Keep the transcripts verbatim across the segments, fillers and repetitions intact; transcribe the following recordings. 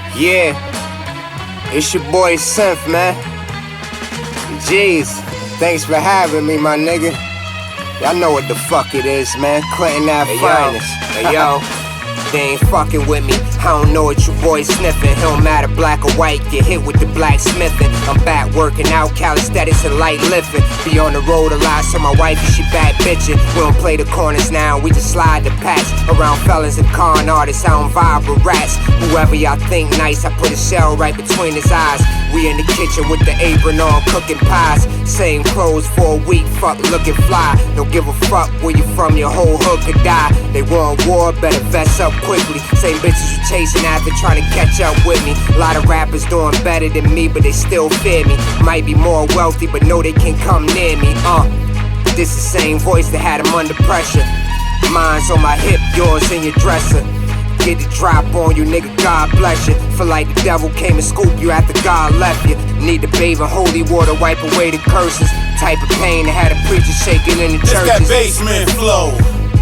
Yeah, it's your boy Synth, man. Jeez, thanks for having me, my nigga. Y'all know what the fuck it is, man. Clinton Ave Hey, finest. Hey yo, They ain't fucking with me. I don't know what your boy sniffing. It don't matter black or white, get hit with the blacksmithing. I'm back working out, calisthenics and light lifting. Be on the road a lot, so my wife, she back bitching. We don't play the corners now, we just slide the packs. Around fellas and con artists, I don't vibe with rats. Whoever y'all think nice, I put a shell right between his eyes. We in the kitchen with the apron on, cooking pies. Same clothes for a week, fuck looking fly. Don't give a fuck where you from, your whole hood could die. They want war, better vest up quickly. Same bitches you chasing after trying to catch up with me. A lot of rappers doing better than me, but they still fear me. Might be more wealthy, but know they can come near me. Uh, this the same voice that had them under pressure. Mine's on my hip, yours in your dresser. Get the drop on you, nigga, God bless you. Feel like the devil came and scooped you after God left you. Need to bathe in holy water, wipe away the curses. Type of pain that had a preacher shaking in the it's churches. that basement flow.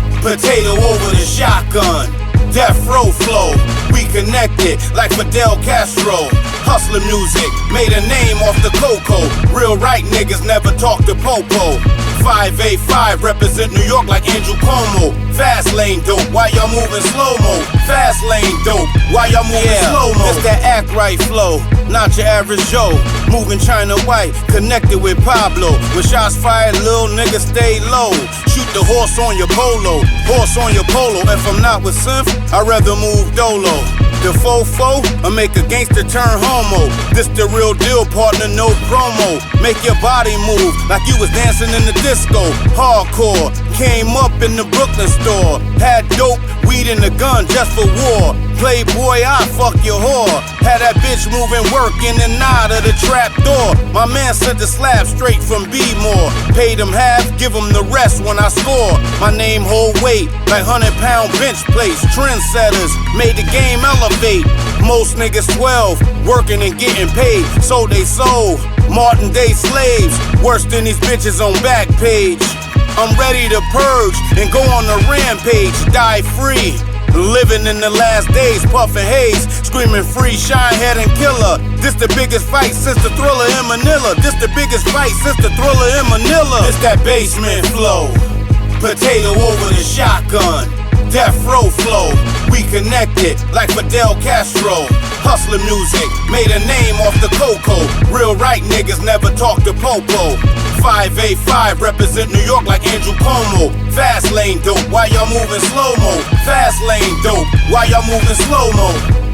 Potato over the shotgun. Death row flow. We connected like Fidel Castro. Hustler music, made a name off the cocoa. Real right niggas never talk to Popo. five eight five represent New York like Andrew Cuomo. Fast lane dope, why y'all moving slow-mo? Fast lane dope, why y'all moving yeah, slow-mo? It's that act right flow, not your average Joe. Moving China white, connected with Pablo. When shots fired, little niggas stay low. Shoot the horse on your polo, horse on your polo. If I'm not with Synth, I'd rather move Dolo. The fofo, or make a gangster turn homo. This the real deal, partner, no promo. Make your body move like you was dancing in the disco. Hardcore, came up in the Brooklyn store. Had dope, weed and a gun just for war. Playboy, I fuck your whore. Had that bitch moving, work in and out of the trap door. My man sent the slab straight from B-More. Paid him half, give him the rest when I score. My name hold weight, like hundred pound bench plates. Trendsetters, made the game elevate. Most niggas twelve, working and getting paid. So they sold, modern day slaves. Worse than these bitches on Backpage. I'm ready to purge and go on a rampage. Die free. Living in the last days, puffin' haze, screaming free, shine, head and killer. This the biggest fight since the Thriller in Manila. This the biggest fight since the Thriller in Manila. It's that basement flow, potato over the shotgun. Death row flow, we connected like Fidel Castro. Hustler music, made a name off the cocoa. Real right niggas never talk to Popo. five eight five represent New York like Andrew Cuomo. Fast lane dope, why y'all moving slow-mo? Fast lane dope, why y'all moving slow-mo?